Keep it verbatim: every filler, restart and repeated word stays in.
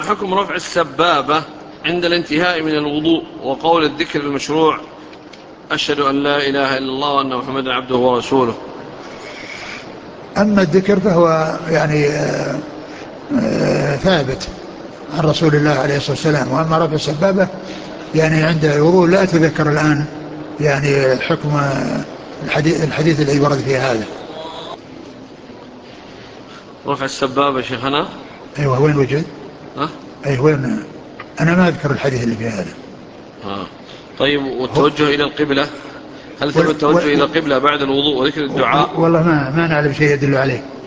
حكم رفع السبابة عند الانتهاء من الوضوء وقول الذكر المشروع أشهد أن لا إله إلا الله وأن محمدا عبده ورسوله؟ أما الذكر فهو يعني آه، آه، ثابت عن رسول الله عليه الصلاة والسلام. وأما رفع السبابة يعني عند الوضوء لا أتذكر الآن يعني حكم الحديث, الحديث الذي ورد في هذا. رفع السبابة شيخنا؟ أيوة، وين وجد؟ ها؟ أيوة وين؟ أنا ما أذكر الحديث اللي في هذا. ها. طيب، والتوجه إلى القبلة، هل ثبت و... التوجه إلى القبلة بعد الوضوء وذكر و... الدعاء؟ والله ما ما نعلم شيء يدل عليه.